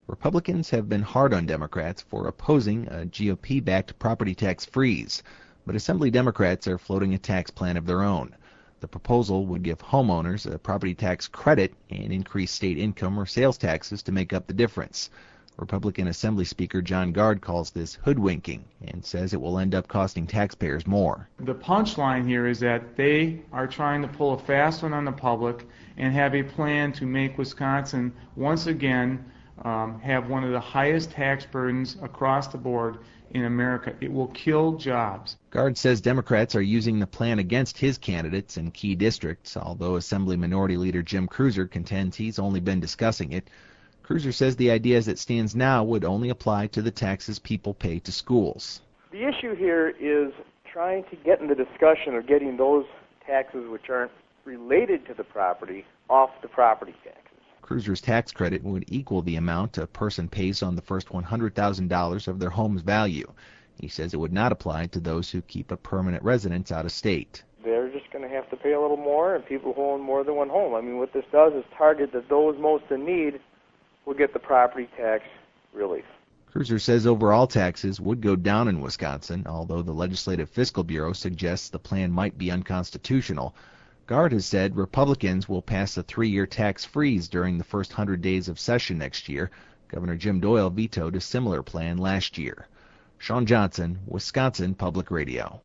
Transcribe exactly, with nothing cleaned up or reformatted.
Republicans have been hard on Democrats for opposing a G O P-backed property tax freeze, but Assembly Democrats are floating a tax plan of their own. The proposal would give homeowners a property tax credit and increase state income or sales taxes to make up the difference. Republican Assembly Speaker John Gard calls this hoodwinking and says it will end up costing taxpayers more. The punchline here is that they are trying to pull a fast one on the public and have a plan to make Wisconsin once again um, have one of the highest tax burdens across the board in America. It will kill jobs. Gard says Democrats are using the plan against his candidates in key districts, although Assembly Minority Leader Jim Kreuser contends he's only been discussing it. Kreuser says the idea as it stands now would only apply to the taxes people pay to schools. The issue here is trying to get in the discussion of getting those taxes which aren't related to the property off the property taxes. Kreuser's tax credit would equal the amount a person pays on the first one hundred thousand dollars of their home's value. He says it would not apply to those who keep a permanent residence out of state. They're just going to have to pay a little more, and people who own more than one home. I mean, what this does is target that those most in need will get the property tax relief. Kreuser says overall taxes would go down in Wisconsin, although the Legislative Fiscal Bureau suggests the plan might be unconstitutional. Gard has said Republicans will pass a three-year tax freeze during the first hundred days of session next year. Governor Jim Doyle vetoed a similar plan last year. Sean Johnson, Wisconsin Public Radio.